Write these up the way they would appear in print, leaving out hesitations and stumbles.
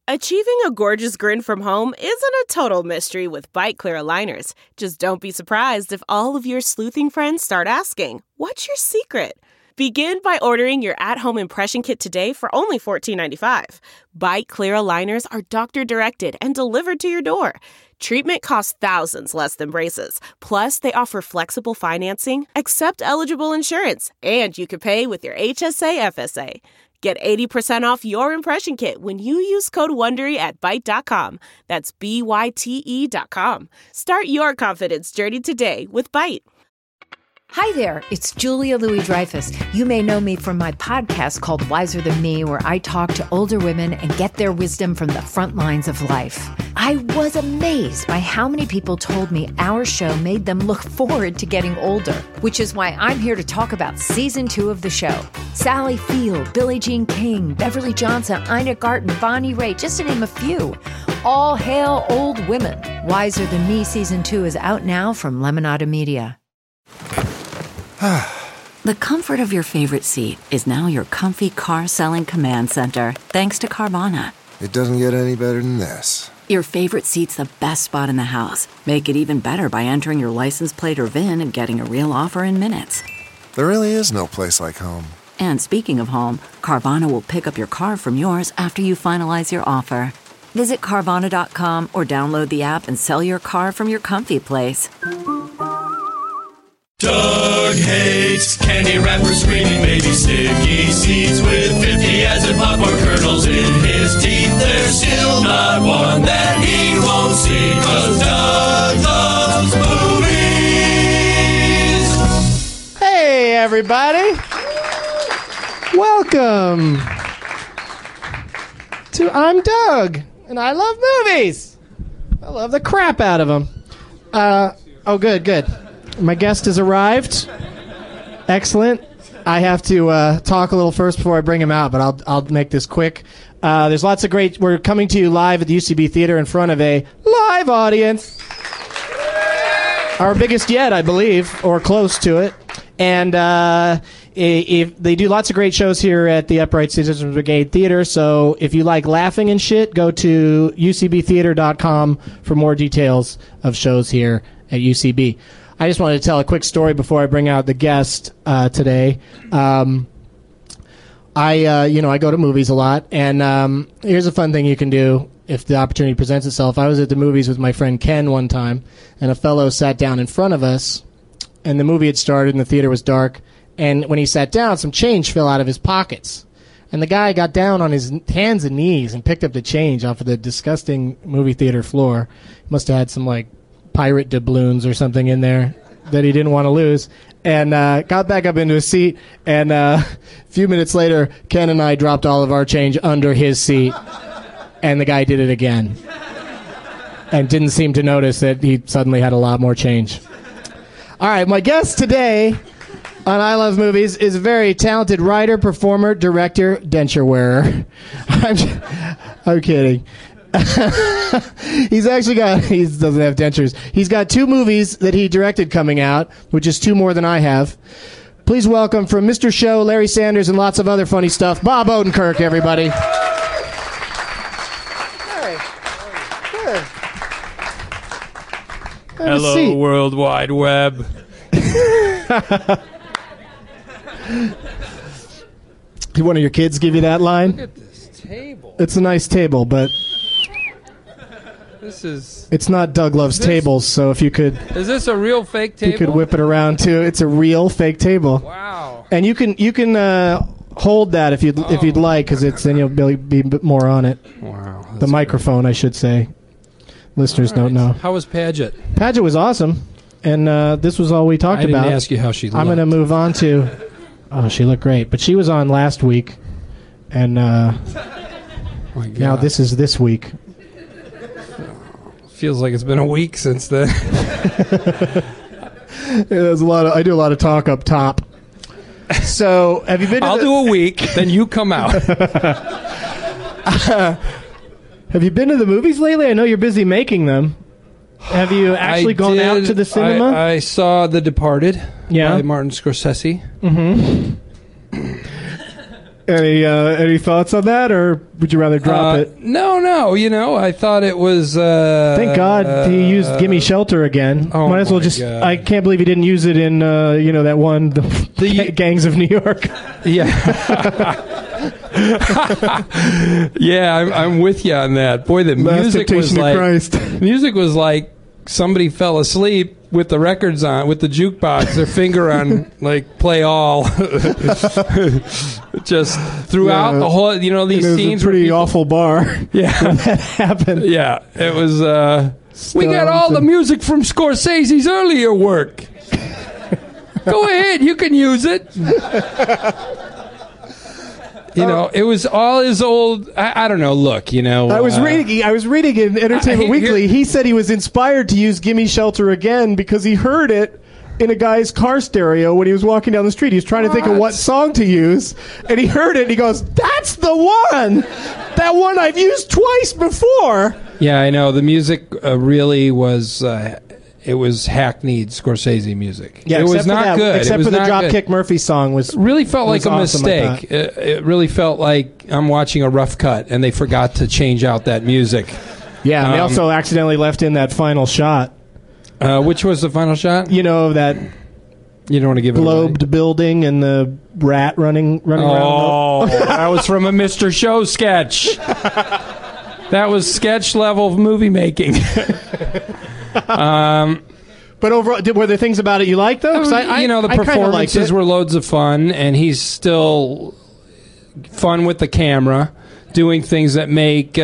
Achieving a gorgeous grin from home isn't a total mystery with Byte Clear aligners. Just don't be surprised if all of your sleuthing friends start asking, "What's your secret?" Begin by ordering your at-home impression kit today for only $14.95. Byte Clear aligners are doctor-directed and delivered to your door. Treatment costs thousands less than braces. Plus, they offer flexible financing, accept eligible insurance, and you can pay with your HSA FSA. Get 80% off your impression kit when you use code WONDERY at Byte.com. That's BYTE.com. Start your confidence journey today with Byte. Hi there, it's Julia Louis-Dreyfus. You may know me from my podcast called Wiser Than Me, where I talk to older women and get their wisdom from the front lines of life. I was amazed by how many people told me our show made them look forward to getting older, which is why I'm here to talk about season 2 of the show. Sally Field, Billie Jean King, Beverly Johnson, Ina Garten, Bonnie Raitt, just to name a few. All hail old women. Wiser Than Me season 2 is out now from Lemonada Media. The comfort of your favorite seat is now your comfy car-selling command center, thanks to Carvana. It doesn't get any better than this. Your favorite seat's the best spot in the house. Make it even better by entering your license plate or VIN and getting a real offer in minutes. There really is no place like home. And speaking of home, Carvana will pick up your car from yours after you finalize your offer. Visit Carvana.com or download the app and sell your car from your comfy place. Doug hates candy wrappers, screaming baby sticky seeds with 50 acid popcorn kernels in his teeth. There's still not one that he won't see, 'cause Doug loves movies. Hey, everybody. Welcome to I'm Doug, and I love movies. I love the crap out of them. Good. My guest has arrived. Excellent. I have to talk a little first before I bring him out, but I'll make this quick. There's lots of great... We're coming to you live at the UCB Theater in front of a live audience. Our biggest yet, I believe, or close to it. And if they do lots of great shows here at the Upright Citizens Brigade Theater, so if you like laughing and shit, go to ucbtheater.com for more details of shows here at UCB. I just wanted to tell a quick story before I bring out the guest today. I go to movies a lot, and here's a fun thing you can do if the opportunity presents itself. I was at the movies with my friend Ken one time, and a fellow sat down in front of us, and the movie had started, and the theater was dark, and when he sat down, some change fell out of his pockets. And the guy got down on his hands and knees and picked up the change off of the disgusting movie theater floor. He must have had some, pirate doubloons or something in there that he didn't want to lose, and got back up into his seat, and a few minutes later, Ken and I dropped all of our change under his seat, and the guy did it again, and didn't seem to notice that he suddenly had a lot more change. All right, my guest today on I Love Movies is a very talented writer, performer, director, denture wearer. I'm kidding. He doesn't have dentures. He's got 2 movies that he directed coming out, which is 2 more than I have. Please welcome from Mr. Show, Larry Sanders, and lots of other funny stuff, Bob Odenkirk, everybody. Hey. Good. Hello, World Wide Web. Did one of your kids give you that line? Look at this table. It's a nice table, but... It's not Doug Loves Tables, so if you could... Is this a real fake table? You could whip it around, too. It's a real fake table. Wow. And you can hold that if you'd like, because then you'll be a bit more on it. Wow. The microphone, I should say. Listeners don't know. How was Paget? Paget was awesome, and this was all we talked about. I didn't ask you how she looked. I'm going to move on to... Oh, she looked great. But she was on last week, and now this is this week. Feels like it's been a week since then. There's I do a lot of talk up top. So, have you been? I'll do a week, then you come out. Have you been to the movies lately? I know you're busy making them. Have you actually gone out to the cinema? I saw The Departed by Martin Scorsese. Mm-hmm. Any thoughts on that, or would you rather drop it? No. I thought it was. Thank God he used "Gimme Shelter" again. Oh Might as well my just. God. I can't believe he didn't use it in that one, the Gangs of New York. Yeah. Yeah, I'm with you on that. Boy, the Last music was Temptation of like Christ. music was like somebody fell asleep with the records on, with the jukebox, their finger on like play all, just throughout the whole. These it was scenes a pretty where people, awful bar. Yeah, when that happened. yeah, it was. We got all the music from Scorsese's earlier work. Go ahead, you can use it. It was all his old. I don't know. Look, I was reading in Entertainment Weekly. He said he was inspired to use "Gimme Shelter" again because he heard it in a guy's car stereo when he was walking down the street. He was trying to think of what song to use, and he heard it. And he goes, "That's the one! That one I've used twice before." Yeah, I know. The music really was. It was hackneyed Scorsese music. Yeah, it was not good. Except for the Dropkick Murphy song was really felt like a awesome, mistake. It really felt like I'm watching a rough cut, and they forgot to change out that music. Yeah, and they also accidentally left in that final shot. Which was the final shot? That you don't want to give it globed away. Building and the rat running around. Oh, that was from a Mr. Show sketch. That was sketch level of movie making. But overall, were there things about it you liked, though? The performances were loads of fun, and he's still fun with the camera, doing things that make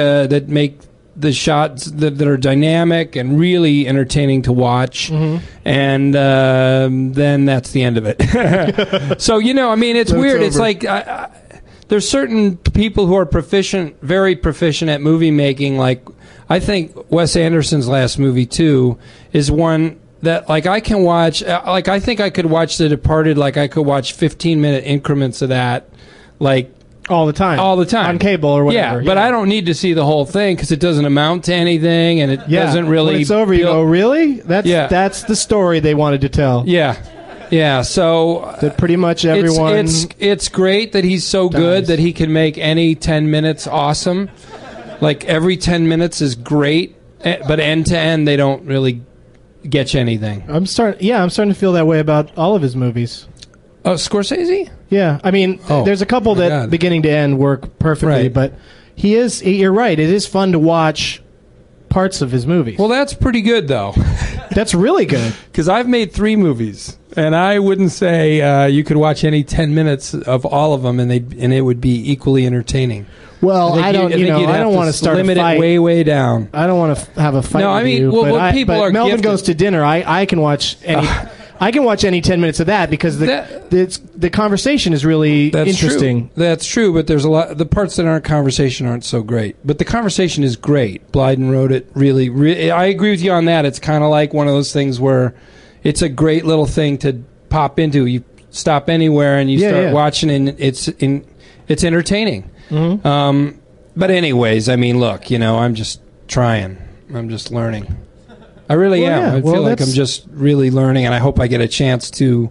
the shots that are dynamic and really entertaining to watch. Mm-hmm. And then that's the end of it. So, it's weird. Over. It's like there's certain people who are very proficient at movie making, like I think Wes Anderson's last movie, too, is one that, like, I can watch. Like, I think I could watch The Departed, like, I could watch 15-minute increments of that, like, all the time. On cable or whatever. Yeah, but I don't need to see the whole thing because it doesn't amount to anything, and it doesn't really... When it's over, you go, really? That's the story they wanted to tell. Yeah, so... That pretty much everyone... It's great that he's so good that he can make any 10 minutes awesome. Like, every 10 minutes is great, but end to end, they don't really get you anything. I'm starting to feel that way about all of his movies. Oh, Scorsese? Yeah, I mean, there's a couple that beginning to end work perfectly, right. But you're right, it is fun to watch parts of his movies. Well, that's pretty good, though. That's really good. Because I've made 3 movies, and I wouldn't say you could watch any 10 minutes of all of them, and it would be equally entertaining. Well, I don't want to start a fight. Limit it way down. I don't want to have a fight. No, I mean, but Melvin Goes to Dinner. I can watch any. I can watch any 10 minutes of that because the conversation is really interesting. That's true, but there's a lot. The parts that aren't conversation aren't so great, but the conversation is great. Blyden wrote it really. I agree with you on that. It's kind of like one of those things where it's a great little thing to pop into. You stop anywhere and you start watching, and it's entertaining. Mm-hmm. But anyways, I mean, look, I'm just trying. I'm just learning. I really am. Yeah. I feel like I'm just really learning, and I hope I get a chance to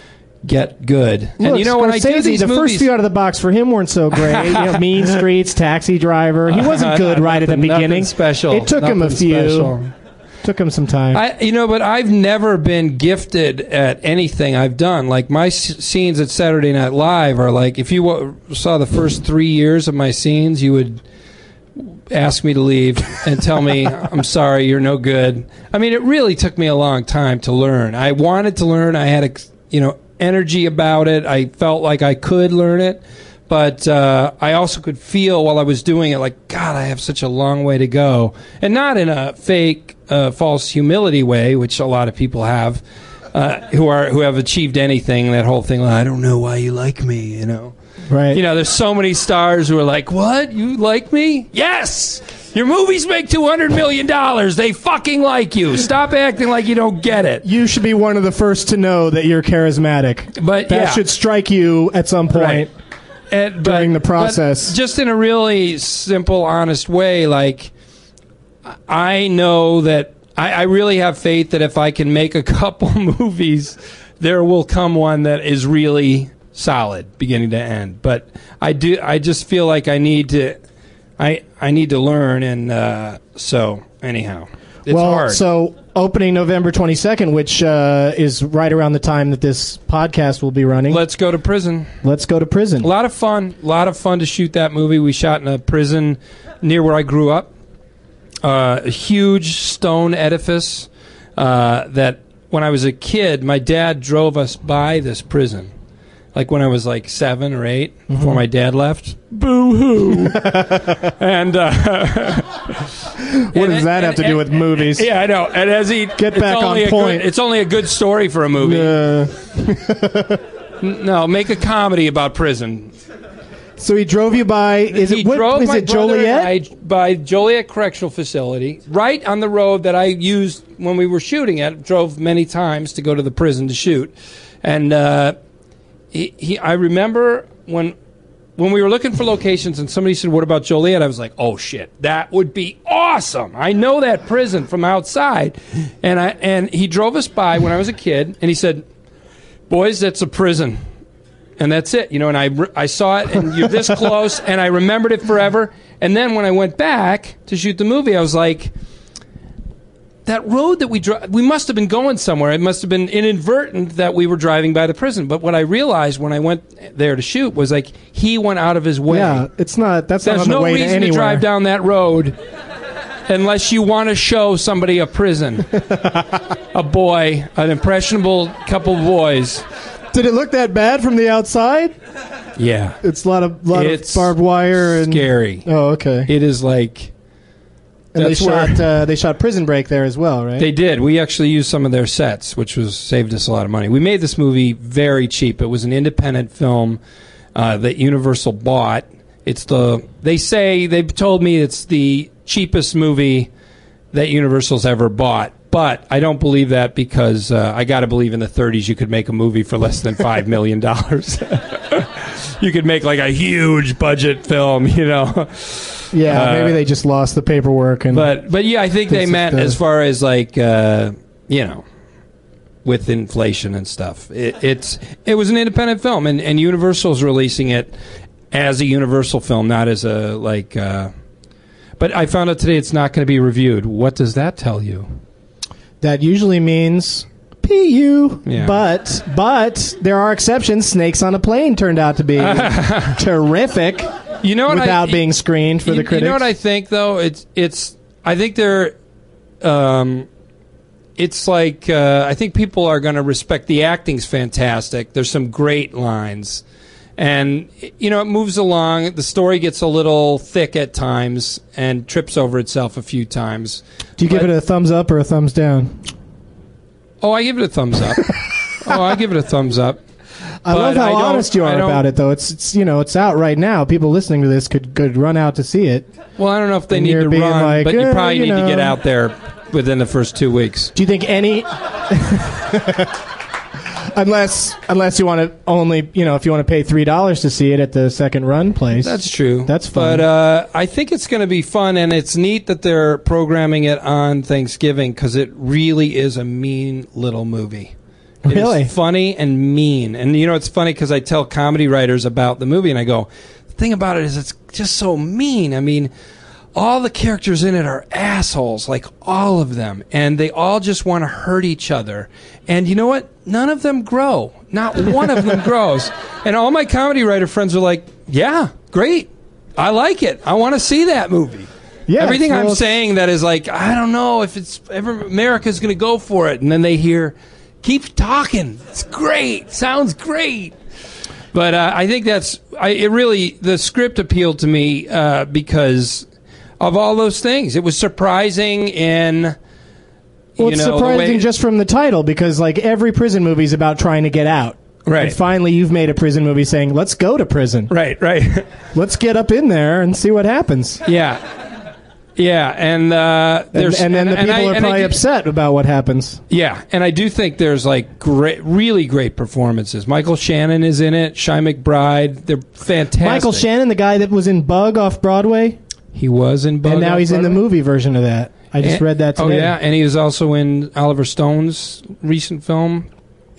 get good. Look, and when I do these the movies, first few out of the box for him weren't so great. Mean Streets, Taxi Driver. He wasn't good right at the beginning. Special. It took him a few. Special. Took him some time. But I've never been gifted at anything I've done. Like, my scenes at Saturday Night Live are like, if you saw the first 3 years of my scenes, you would ask me to leave and tell me, I'm sorry, you're no good. I mean, it really took me a long time to learn. I wanted to learn. I had, energy about it. I felt like I could learn it. But I also could feel while I was doing it, like, God, I have such a long way to go. And not in a fake, false humility way, which a lot of people have, who have achieved anything. That whole thing, like, I don't know why you like me, Right. There's so many stars who are like, what? You like me? Yes! Your movies make $200 million. They fucking like you. Stop acting like you don't get it. You should be one of the first to know that you're charismatic. But that should strike you at some point. Right. During the process. But just in a really simple, honest way, like, I know that I really have faith that if I can make a couple movies, there will come one that is really solid, beginning to end. But I just feel like I need to learn, and so anyhow, it's hard. So opening November 22nd, which is right around the time that this podcast will be running. Let's go to prison. Let's go to prison. A lot of fun to shoot that movie. We shot in a prison near where I grew up. A huge stone edifice that when I was a kid, my dad drove us by this prison. Like when I was like 7 or 8, before my dad left. Boo-hoo. And what does that have to do with movies? Yeah, I know. And as he get back on point, it's only a good story for a movie. No, make a comedy about prison. So he drove you by. Is it Joliet? By Joliet Correctional Facility, right on the road that I used when we were shooting at. Drove many times to go to the prison to shoot, and I remember when we were looking for locations, and somebody said, "What about Joliet?" I was like, "Oh shit, that would be awesome! I know that prison from outside." And he drove us by when I was a kid, and he said, "Boys, that's a prison." And that's it, and I saw it, and you're this close, and I remembered it forever. And then when I went back to shoot the movie, I was like, that road that we must have been going somewhere. It must have been inadvertent that we were driving by the prison. But what I realized when I went there to shoot was like he went out of his way. Yeah, that's not There's on the no way to reason anywhere. to drive down that road unless you want to show somebody a prison, a boy, an impressionable couple of boys. Did it look that bad from the outside? Yeah, it's a lot of barbed wire and scary. Oh, okay. It is like, and they shot Prison Break there as well, right? They did. We actually used some of their sets, which saved us a lot of money. We made this movie very cheap. It was an independent film that Universal bought. They've told me it's the cheapest movie that Universal's ever bought. But I don't believe that because I got to believe in the 30s you could make a movie for less than $5 million. You could make like a huge budget film, Yeah, maybe they just lost the paperwork. But yeah, I think they meant as far as like, with inflation and stuff. It was an independent film, and Universal's releasing it as a Universal film, not as a like... but I found out today it's not going to be reviewed. What does that tell you? That usually means PU. Yeah. But there are exceptions. Snakes on a Plane turned out to be terrific. You know what? Without being screened for the critics. You know what I think though? I think they're. It's like I think people are going to respect the acting's fantastic. There's some great lines. And, it moves along. The story gets a little thick at times and trips over itself a few times. Do you give it a thumbs up or a thumbs down? Oh, I give it a thumbs up. I give it a thumbs up. I love how honest you are about it, though. It's out right now. People listening to this could run out to see it. Well, I don't know if they need to run, but you probably need to get out there within the first 2 weeks. Do you think any... Unless you want to only, if you want to pay $3 to see it at the second run place. That's true. That's fun. But I think it's going to be fun, and it's neat that they're programming it on Thanksgiving because it really is a mean little movie. Really? It's funny and mean. And, it's funny because I tell comedy writers about the movie, and I go, the thing about it is it's just so mean. I mean... all the characters in it are assholes, like all of them. And they all just want to hurt each other. And you know what? None of them grow. Not one of them grows. And all my comedy writer friends are like, yeah, great. I like it. I want to see that movie. Yeah, everything I'm saying that is like, I don't know if it's ever America's going to go for it. And then they hear, keep talking. It's great. Sounds great. But I think the script appealed to me because... of all those things. It was surprising in... it's surprising just from the title, because like every prison movie is about trying to get out. Right. And finally you've made a prison movie saying, let's go to prison. Right. Let's get up in there and see what happens. Yeah. And then the people are probably upset about what happens. Yeah, and I do think there's like really great performances. Michael Shannon is in it. Shy McBride. They're fantastic. Michael Shannon, the guy that was in Bug off Broadway? He was in Bug. And now he's in the movie version of that. I just read that today. Oh, yeah, and he was also in Oliver Stone's recent film.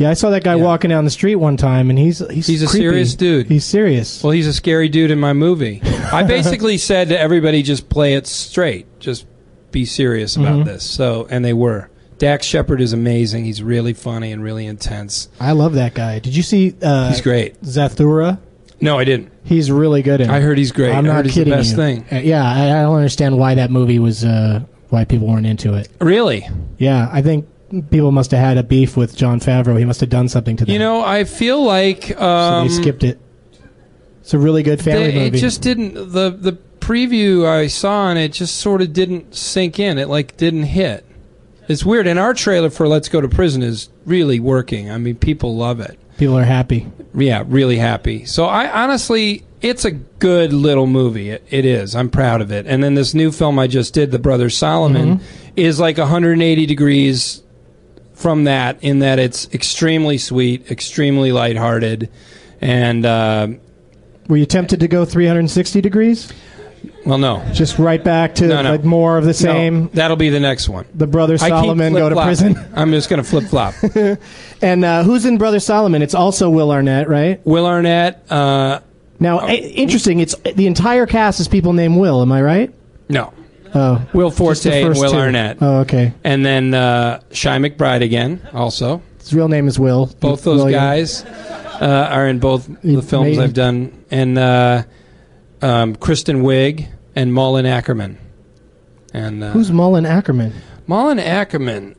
Yeah, I saw that guy walking down the street one time, and he's a creepy. serious dude. He's serious. Well, he's a scary dude in my movie. I basically said to everybody, just play it straight. Just be serious about this. So, and they were. Dax Shepard is amazing. He's really funny and really intense. I love that guy. Did you see he's great. Zathura? No, I didn't. He's really good in it. I heard he's great. I'm not kidding the best you. thing. Yeah, I don't understand why that movie was, why people weren't into it. Really? Yeah, I think people must have had a beef with Jon Favreau. He must have done something to them. You know, I feel like... so they skipped it. It's a really good family movie. It just didn't... The preview I saw and it just sort of didn't sink in. It, like, didn't hit. It's weird. And our trailer for Let's Go to Prison is really working. I mean, people love it. People are happy. Yeah, really happy. So I honestly, it's a good little movie. It is. I'm proud of it. And then this new film I just did, The Brothers Solomon, is like 180 degrees from that, in that it's extremely sweet, extremely lighthearted, and... were you tempted to go 360 degrees? Well, no. Just right back to like more of the same? No, that'll be the next one. The Brothers Solomon go to prison? I'm just going to flip-flop. And who's in Brothers Solomon? It's also Will Arnett, right? Will Arnett. Now, interesting. It's the entire cast is people named Will. Am I right? No. Oh, Will Forte and Will two. Arnett. Oh, okay. And then Shy McBride again, also. His real name is Will. Both those guys are in both the films I've done. And Kristen Wiig and Mullen Ackerman. And who's Mullen Ackerman? Mullen Ackerman.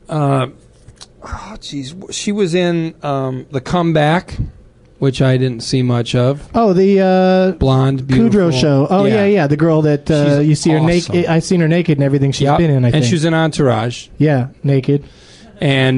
She was in The Comeback, which I didn't see much of. Oh, the blonde, beautiful Kudrow show. Oh, yeah. The girl that you see her naked. I've seen her naked in everything she's been in. I think. And she's in Entourage. Yeah, naked. And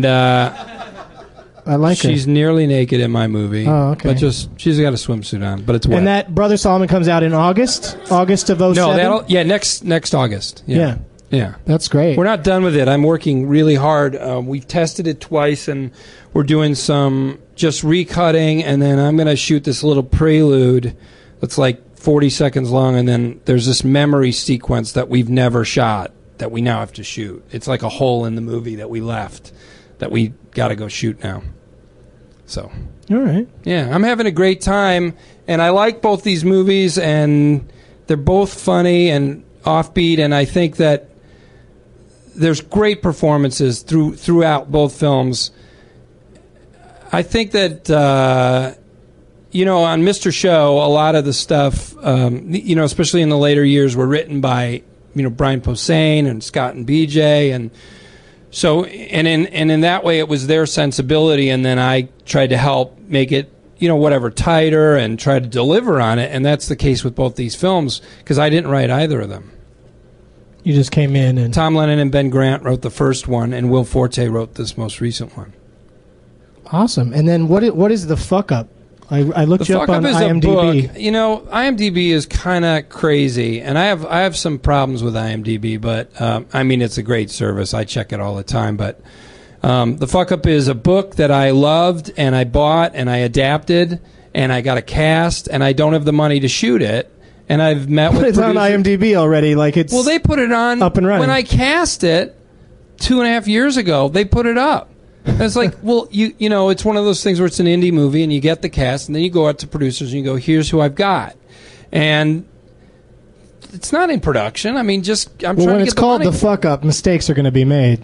I like her. She's nearly naked in my movie. Oh, okay. But she's got a swimsuit on, but it's wet. And that Brother Solomon comes out in August of 07? No, next August. Yeah. That's great. We're not done with it. I'm working really hard. We've tested it twice, and we're doing some just recutting, and then I'm going to shoot this little prelude that's like 40 seconds long, and then there's this memory sequence that we've never shot that we now have to shoot. It's like a hole in the movie that we left that we got to go shoot now. So, all right. Yeah, I'm having a great time, and I like both these movies, and they're both funny and offbeat, and I think that there's great performances throughout both films. I think that, on Mr. Show, a lot of the stuff, especially in the later years, were written by, Brian Posehn and Scott and BJ, and so, and in that way, it was their sensibility, and then I tried to help make it, tighter and try to deliver on it, and that's the case with both these films, because I didn't write either of them. You just came in and... Tom Lennon and Ben Grant wrote the first one, and Will Forte wrote this most recent one. Awesome. And then what is The Fuck Up? I looked you up on IMDb. IMDb is kind of crazy, and I have some problems with IMDb, but it's a great service. I check it all the time. But The Fuck Up is a book that I loved, and I bought, and I adapted, and I got a cast, and I don't have the money to shoot it. And I've met with it's on IMDb already. Well, they put it on up and running. When I cast it 2.5 years ago, they put it up. And it's like, well, it's one of those things where it's an indie movie, and you get the cast, and then you go out to producers and you go, here's who I've got. And it's not in production. I'm trying to get the money. When it's called The Fuck Up, mistakes are going to be made.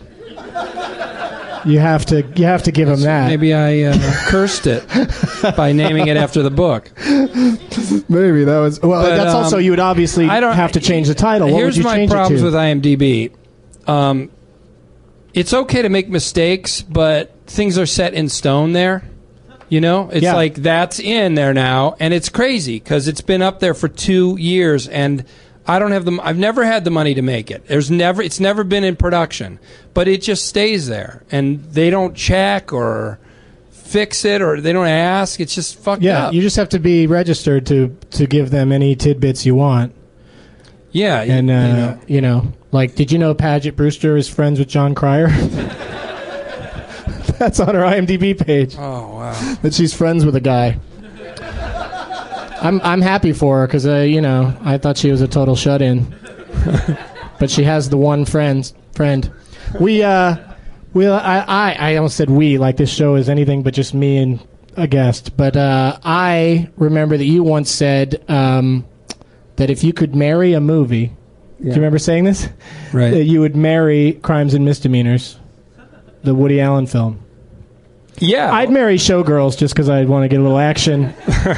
You have to give them that. Maybe I cursed it by naming it after the book. Maybe that was... Well, but, that's also... You would obviously have to change the title. What would you change it to? Here's my problems with IMDb. It's okay to make mistakes, but things are set in stone there. It's like that's in there now, and it's crazy because it's been up there for 2 years, and I don't have I've never had the money to make it. It's never been in production, but it just stays there, and they don't check or fix it, or they don't ask. It's just fucked up. Yeah, you just have to be registered to give them any tidbits you want. Yeah, and like, did you know Paget Brewster is friends with John Cryer? That's on her IMDb page. Oh wow! That she's friends with a guy. I'm happy for her because I thought she was a total shut-in, but she has the one friend. We Well, I almost said we, like this show is anything but just me and a guest. But I remember that you once said that if you could marry a movie, do you remember saying this? Right. That you would marry Crimes and Misdemeanors, the Woody Allen film. Yeah. I'd marry Showgirls just because I'd want to get a little action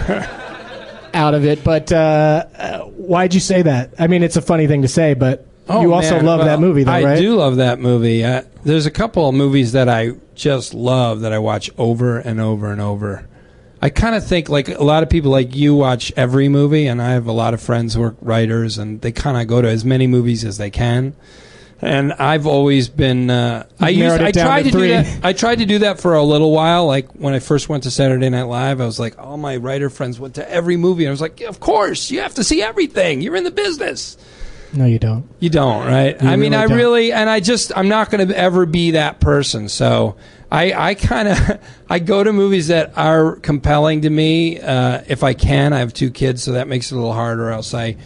out of it. But why'd you say that? I mean, it's a funny thing to say, but you also love that movie, though, right? I do love that movie. There's a couple of movies that I just love that I watch over and over and over. I kind of think, like, a lot of people like you watch every movie, and I have a lot of friends who are writers, and they kind of go to as many movies as they can. And I've always been. I tried to do that. I tried to do that for a little while. Like when I first went to Saturday Night Live, I was like, all my writer friends went to every movie, and I was like, of course, you have to see everything. You're in the business. No, you don't. You don't, right? You I mean, really don't. I'm not going to ever be that person. So I kind of I go to movies that are compelling to me if I can. I have 2 kids, so that makes it a little harder. Else I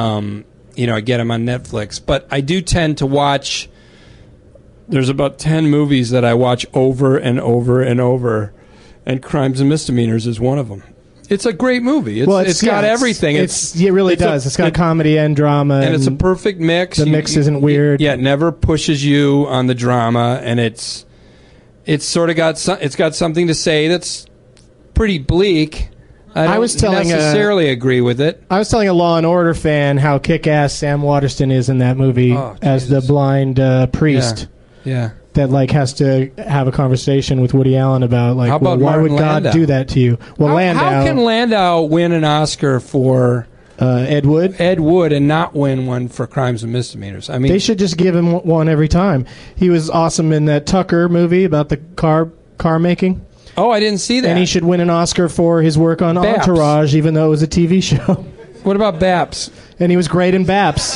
get them on Netflix. But I do tend to watch. There's about 10 movies that I watch over and over and over, and Crimes and Misdemeanors is one of them. It's a great movie. It's got everything. It really does. It's got comedy and drama. And it's a perfect mix. The mix isn't weird. Yeah, it never pushes you on the drama, and it's sort of got something to say that's pretty bleak. I don't necessarily agree with it. I was telling a Law and Order fan how kick-ass Sam Waterston is in that movie as the blind priest. Yeah. That has to have a conversation with Woody Allen about why would God Landau? do that to you? Well, how can Landau win an Oscar for Ed Wood? Ed Wood and not win one for Crimes and Misdemeanors? I mean, they should just give him one every time. He was awesome in that Tucker movie about the car making. Oh, I didn't see that. And he should win an Oscar for his work on Baps. Entourage, even though it was a TV show. What about Baps? And he was great in Baps.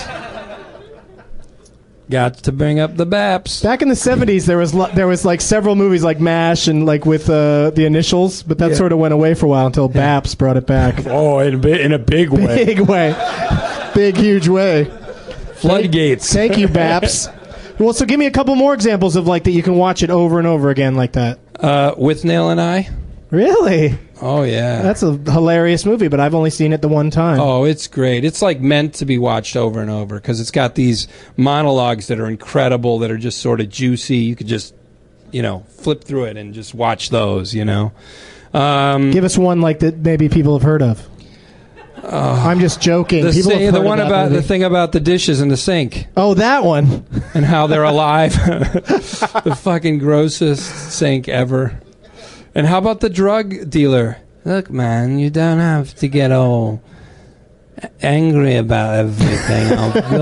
Got to bring up the Baps. Back in the 70s, there was several movies like MASH and with the initials, but that sort of went away for a while until Baps brought it back. Oh, in a big way. Big way. Big, huge way. Floodgates. Thank you, Baps. Well, so give me a couple more examples of that you can watch it over and over again like that. With Nail and I. Really? Oh, yeah. That's a hilarious movie, but I've only seen it the one time. Oh, it's great. It's meant to be watched over and over because it's got these monologues that are incredible, that are just sort of juicy. You could just, flip through it and just watch those, Give us one that maybe people have heard of. I'm just joking. People have heard the one of that about movie. the thing about the dishes in the sink. Oh, that one. And how they're alive. The fucking grossest sink ever. And how about the drug dealer? Look, man, you don't have to get all angry about everything.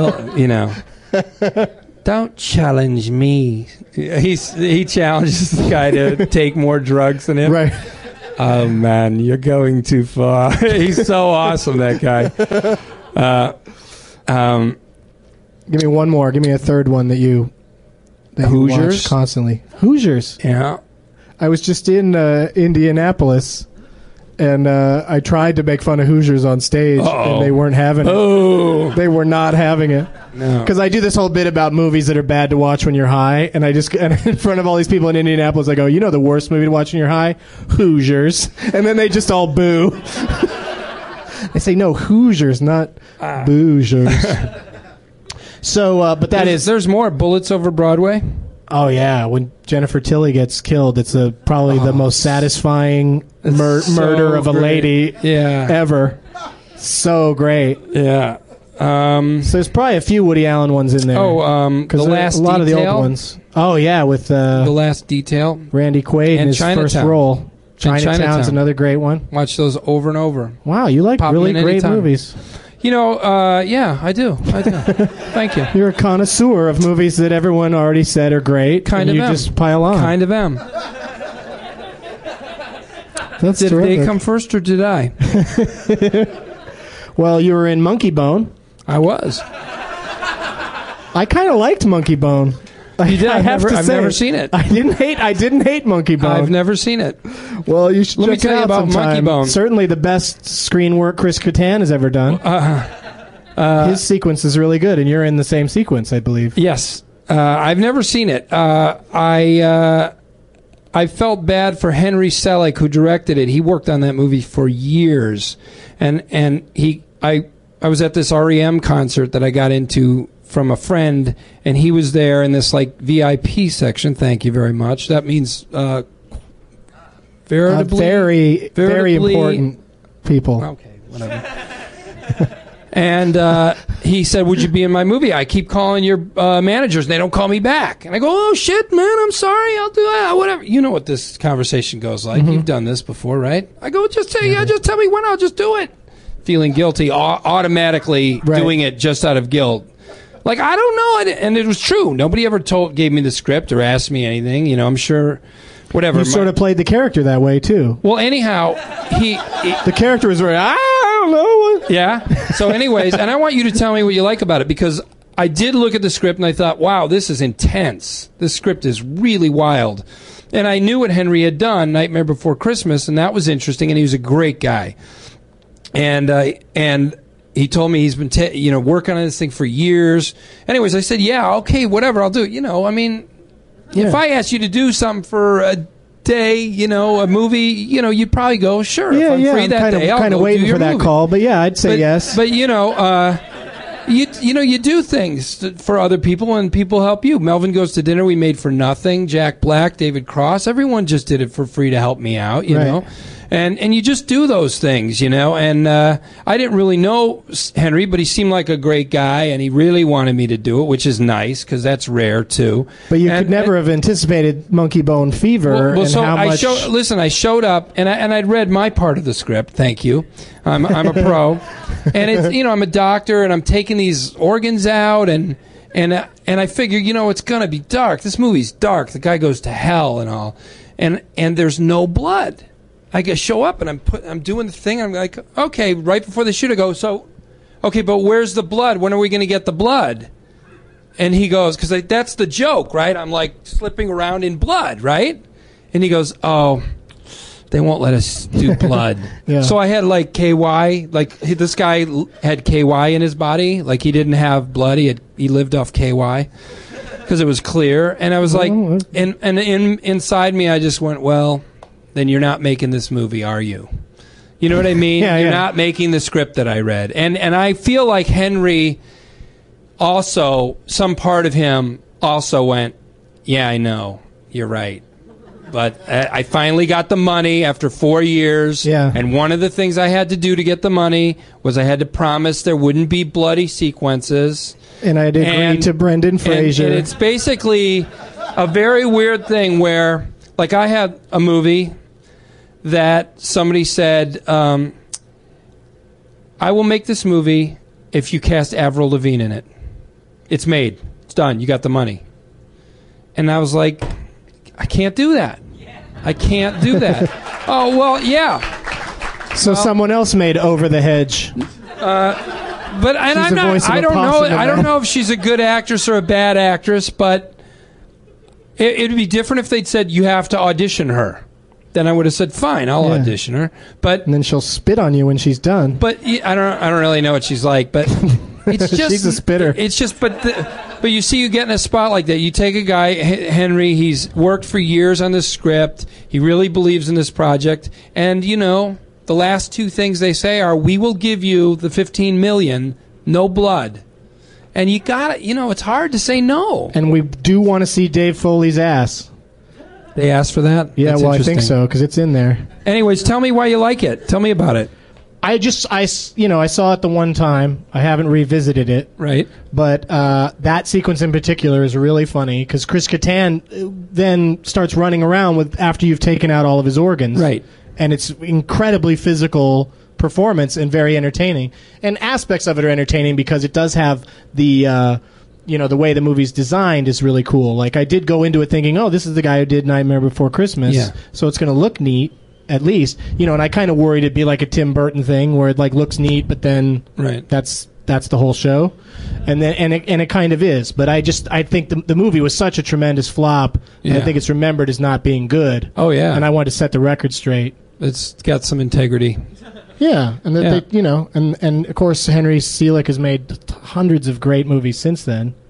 Don't challenge me. He challenges the guy to take more drugs than him. Right. Oh, man, you're going too far. He's so awesome, that guy. Give me one more. Give me a third one that you Hoosiers? watch constantly. Hoosiers. Yeah. I was just in Indianapolis, and I tried to make fun of Hoosiers on stage, and they weren't having it. Oh. They were not having it. No. Because I do this whole bit about movies that are bad to watch when you're high, and and in front of all these people in Indianapolis, I go, the worst movie to watch when you're high? Hoosiers. And then they just all boo. They say, no, Hoosiers, not Boozers. So, but there's more. Bullets Over Broadway. Oh yeah, when Jennifer Tilly gets killed, it's probably the most satisfying murder of a lady ever. So great. Yeah. So there's probably a few Woody Allen ones in there. The Last a lot Detail? of the old ones. Oh yeah, with The Last Detail. Randy Quaid in his first role. Chinatown's another great one. Watch those over and over. Wow, you like really great movies. Yeah, I do. Thank you. You're a connoisseur of movies that everyone already said are great. You just pile on. Kind of am. That's did terrific. they come first or did I? Well, you were in Monkey Bone. I was. I kind of liked Monkey Bone. You did? I've never seen it. I didn't hate Monkey Bone. I've never seen it. Well, you should Let me check tell it you out about sometime. Monkey Bone. Certainly the best screen work Chris Kattan has ever done. His sequence is really good, and you're in the same sequence, I believe. Yes. I've never seen it. I felt bad for Henry Selick, who directed it. He worked on that movie for years, and I was at this REM concert that I got into from a friend, and he was there in this like VIP section. Thank you very much. That means very important people. Okay, whatever. And he said, "Would you be in my movie? I keep calling your managers, and they don't call me back." And I go, "Oh shit, man! I'm sorry. I'll do that. Whatever." You know what this conversation goes like. You've done this before, right? I go, "Just tell me when. I'll just do it." Feeling guilty, automatically doing it just out of guilt. Like, I don't know, and it was true. Nobody ever gave me the script or asked me anything. You know, I'm sure. Whatever. You sort of played the character that way too. Well, anyhow, the character was very. I don't know. Yeah. So, anyways, and I want you to tell me what you like about it, because I did look at the script and I thought, wow, this is intense. This script is really wild. And I knew what Henry had done, Nightmare Before Christmas, and that was interesting. And he was a great guy. And he told me he's been working on this thing for years. Anyways, I said, yeah, okay, whatever, I'll do it. You know, I mean. Yeah. If I asked you to do something for a day, you know, a movie, you know, you'd probably go, sure. Yeah, if I'm free that day, I'll kind of go waiting do your for that movie. call, but yeah, I'd say yes. But you know, you do things for other people, and people help you. Melvin Goes to Dinner, we made for nothing. Jack Black, David Cross, everyone just did it for free to help me out, you know. And you just do those things, you know. And I didn't really know Henry, but he seemed like a great guy, and he really wanted me to do it, which is nice, because that's rare, too. But you could never have anticipated Monkey Bone Fever and so how much... I showed up, and I'd read my part of the script. Thank you. I'm a pro. And, it's, you know, I'm a doctor, and I'm taking these organs out, and I figure, you know, it's going to be dark. This movie's dark. The guy goes to hell and all. And there's no blood. I show up and I'm doing the thing. I'm like, okay, right before the shoot, I go, so, okay, but where's the blood? When are we going to get the blood? And he goes, because that's the joke, right? I'm like slipping around in blood, right? And he goes, oh, they won't let us do blood. Yeah. So I had like KY, like this guy had KY in his body, like he didn't have blood. He lived off KY because it was clear. And I was like, and inside me, I just went, well, then you're not making this movie, are you? You know what I mean? You're not making the script that I read. And I feel like Henry also, some part of him also went, yeah, I know, you're right. But I finally got the money after 4 years. Yeah. And one of the things I had to do to get the money was I had to promise there wouldn't be bloody sequences. And I did agree to Brendan Fraser. And it's basically a very weird thing where, like, I had a movie that somebody said, I will make this movie if you cast Avril Lavigne in it. It's made. It's done. You got the money. And I was like, I can't do that. I can't do that. Oh, well, yeah. So someone else made Over the Hedge. But and I'm not. I don't know if she's a good actress or a bad actress, but it'd be different if they'd said you have to audition her. Then I would have said, fine, I'll audition her. But and then she'll spit on you when she's done. But I don't really know what she's like. But it's just she's a spitter. It's just but you see, you get in a spot like that. You take a guy, Henry. He's worked for years on this script. He really believes in this project, and you know the last two things they say are, "We will give you the $15 million, no blood." And you got it. You know, it's hard to say no. And we do want to see Dave Foley's ass. They asked for that? Yeah, well, I think so, because it's in there. Anyways, tell me why you like it. Tell me about it. I saw it the one time. I haven't revisited it. Right. But that sequence in particular is really funny, because Chris Kattan then starts running around after you've taken out all of his organs. Right. And it's incredibly physical performance and very entertaining. And aspects of it are entertaining because it does have the... the way the movie's designed is really cool. Like, I did go into it thinking, oh, this is the guy who did Nightmare Before Christmas, so it's going to look neat, at least. And I kind of worried it'd be like a Tim Burton thing where it, like, looks neat, but then that's the whole show. And it kind of is. But I think the movie was such a tremendous flop, and I think it's remembered as not being good. Oh, yeah. And I wanted to set the record straight. It's got some integrity. Yeah, and that they, and of course Henry Selick has made hundreds of great movies since then.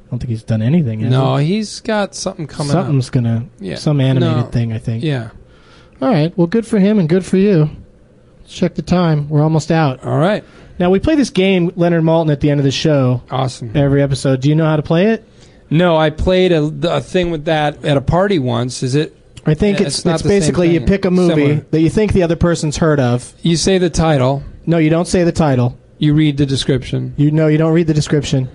I don't think he's done anything. has No, he? he's got something coming Something's gonna some animated thing, I think. Yeah. All right. Well, good for him and good for you. Let's check the time. We're almost out. All right. Now we play this game, Leonard Maltin, at the end of the show. Awesome. Every episode. Do you know how to play it? No, I played a thing with that at a party once. Is it? I think it's not the same basically you thing. pick a movie Similar. that you think the other person's heard of. You say the title. No, you don't say the title. You read the description. You don't read the description.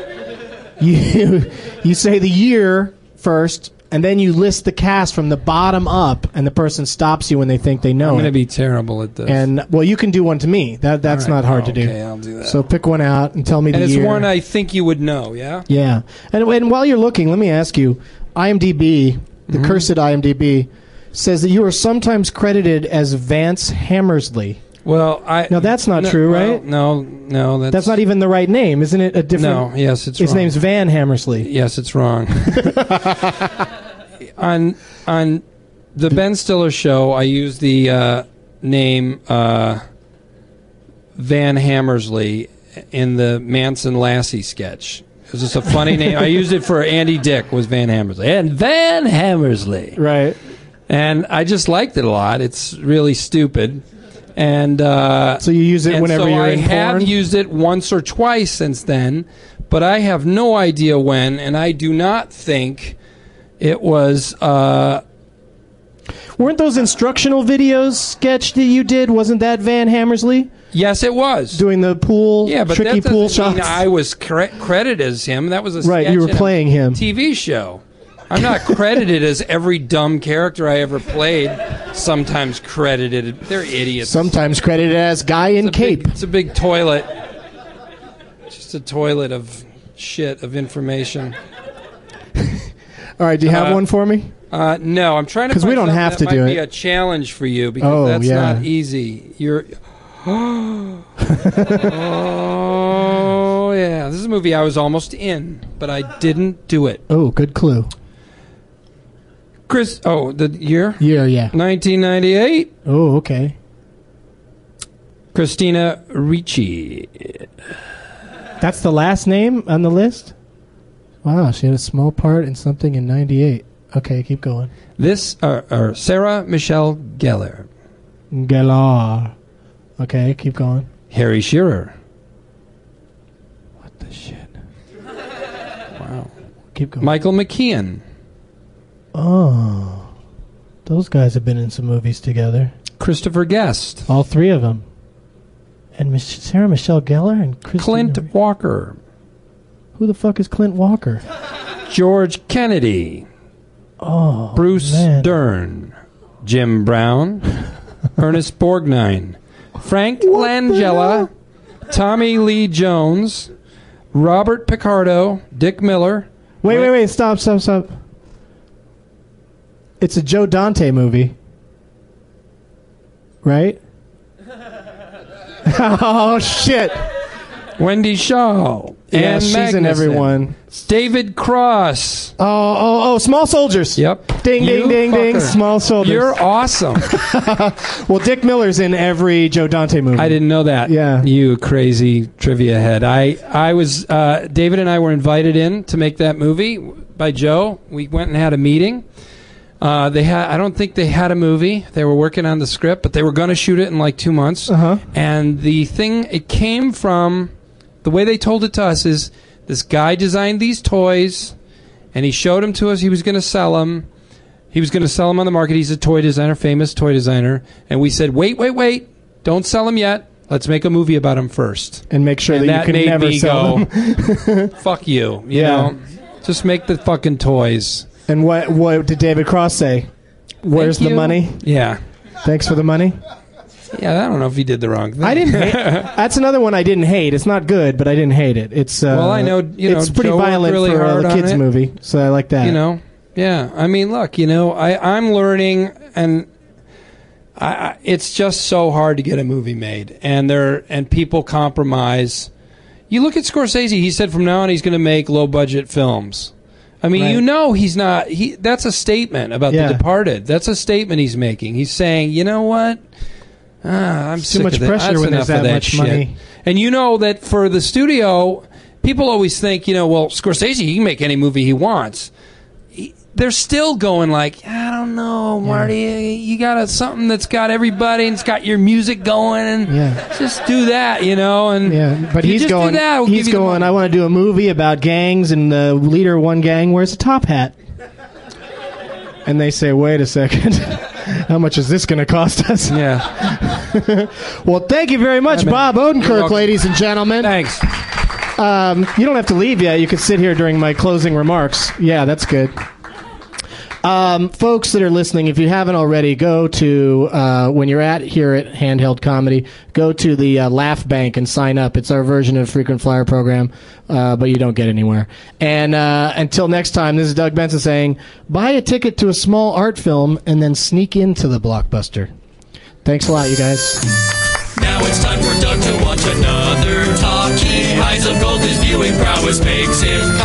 You say the year first, and then you list the cast from the bottom up, and the person stops you when they think they know I'm going to it. be terrible at this. And well, you can do one to me. That's All right. not hard to do. Okay, I'll do that. So pick one out and tell me and the it's year. one I think you would know, yeah? Yeah. And while you're looking, let me ask you, IMDb, the cursed IMDb, says that you are sometimes credited as Vance Hammersley. Well, Now, that's not true, well, right? No, That's not even the right name. Isn't it a different... No, yes, it's His wrong. name's Van Hammersley. Yes, it's wrong. on the Ben Stiller show, I used the name Van Hammersley in the Manson Lassie sketch. It was just a funny name. I used it for Andy Dick, was Van Hammersley. And Van Hammersley. Right. And I just liked it a lot. It's really stupid. And So you use it whenever you're in I have porn? used it once or twice since then, but I have no idea when, and I do not think it was... Weren't those instructional videos sketch that you did? Wasn't that Van Hammersley yes, it was. doing the pool, Yeah, but tricky that pool doesn't mean shots? I was credited as him. That was a Right, sketch you were in a playing him. TV show. I'm not credited as every dumb character I ever played. Sometimes credited. They're idiots. Sometimes credited as guy in cape. It's a big toilet. Just a toilet of shit, of information. All right, do you have one for me? No, I'm trying to 'Cause we find don't something have that to might do be it. a challenge for you because Oh, that's yeah. not easy. You're... Oh, yeah. This is a movie I was almost in, but I didn't do it. Oh, good clue. Chris... Oh, the year? Yeah. 1998. Oh, okay. Christina Ricci. That's the last name on the list? Wow, she had a small part in something in 98. Okay, keep going. This... Sarah Michelle Gellar. Gellar. Okay, keep going. Harry Shearer. What the shit? Wow. Keep going. Michael McKean. Oh. Those guys have been in some movies together. Christopher Guest. All three of them. And Sarah Michelle Gellar and Christina... Clint Walker. Who the fuck is Clint Walker? George Kennedy. Oh, Bruce man. Dern. Jim Brown. Ernest Borgnine. Frank Langella. Tommy Lee Jones. Robert Picardo. Dick Miller. Wait, stop. It's a Joe Dante movie. Right? Oh, shit. Wendy Shaw. Yeah, Ann she's in Magnuson. everyone. David Cross. Oh, Small Soldiers. Yep. Ding, You ding, fucker. Small Soldiers. You're awesome. Well, Dick Miller's in every Joe Dante movie. I didn't know that. Yeah. You crazy trivia head. I was David and I were invited in to make that movie by Joe. We went and had a meeting. I don't think they had a movie. They were working on the script, but they were going to shoot it in like 2 months. Uh-huh. And the thing, it came from, the way they told it to us is, this guy designed these toys, and he showed them to us. He was going to sell them. He was going to sell them on the market. He's a toy designer, famous toy designer. And we said, wait. Don't sell them yet. Let's make a movie about him first. And make sure And that you can made never me sell go, them. fuck you. You Yeah. know? Just make the fucking toys. And what did David Cross say? Where's Thank the you. money? Yeah. Thanks for the money. Yeah, I don't know if he did the wrong thing. I didn't hate. That's another one I didn't hate. It's not good, but I didn't hate it. It's Well, I know, it's pretty Joe worked violent really for hard a on kids it. movie, so I like that. You know, yeah. I mean, look, I'm learning, and it's just so hard to get a movie made, and people compromise. You look at Scorsese. He said from now on he's going to make low budget films. I mean, Right. he's not. That's a statement about Yeah. The Departed. That's a statement he's making. He's saying, you know what? I'm Too sick much of that. pressure That's when there's enough of that that much shit. money. And you know that for the studio, people always think, well, Scorsese, he can make any movie he wants. They're still going like, I don't know, Marty, you got something that's got everybody and it's got your music going, and just do that, and but he's going, I want to do a movie about gangs, and the leader of one gang wears a top hat. And they say, wait a second, how much is this going to cost us? Yeah. Well, thank you very much, Bob Odenkirk, ladies and gentlemen. Thanks. You don't have to leave yet. You can sit here during my closing remarks. Yeah, that's good. Folks that are listening, if you haven't already, go to, when you're here at Handheld Comedy, go to the Laugh Bank and sign up. It's our version of Frequent Flyer program, but you don't get anywhere. And until next time, this is Doug Benson saying, buy a ticket to a small art film and then sneak into the Blockbuster. Thanks a lot, you guys. Now it's time for Doug to watch another talkie. Eyes of gold, his viewing prowess makes him